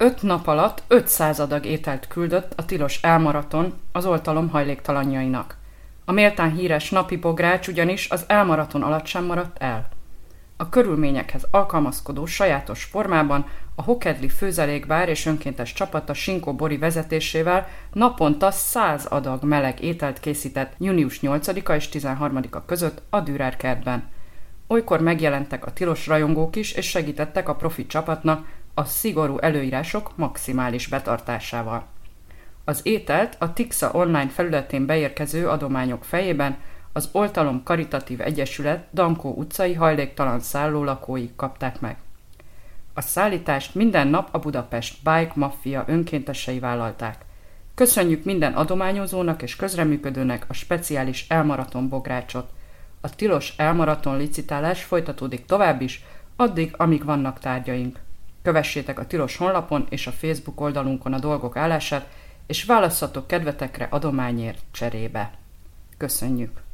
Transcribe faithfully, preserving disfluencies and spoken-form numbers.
Öt nap alatt ötszáz adag ételt küldött a tilos elmaraton az oltalom hajléktalanjainak. A méltán híres napi bogrács ugyanis az elmaraton alatt sem maradt el. A körülményekhez alkalmazkodó sajátos formában a Hokedli főzelékbár és önkéntes csapata Sinkó Bori vezetésével naponta száz adag meleg ételt készített június nyolcadika és tizenharmadika között a Dürer kertben. Olykor megjelentek a tilos rajongók is, és segítettek a profi csapatnak a szigorú előírások maximális betartásával. Az ételt a Tixa online felületén beérkező adományok fejében az Oltalom Karitatív Egyesület Dankó utcai hajléktalan szálló lakói kapták meg. A szállítást minden nap a Budapest Bike Mafia önkéntesei vállalták. Köszönjük minden adományozónak és közreműködőnek a speciális elmaraton bográcsot. A tilos elmaraton licitálás folytatódik tovább is, addig, amíg vannak tárgyaink. Kövessétek a tilos honlapon és a Facebook oldalunkon a dolgok állását, és válasszatok kedvetekre adományért cserébe. Köszönjük!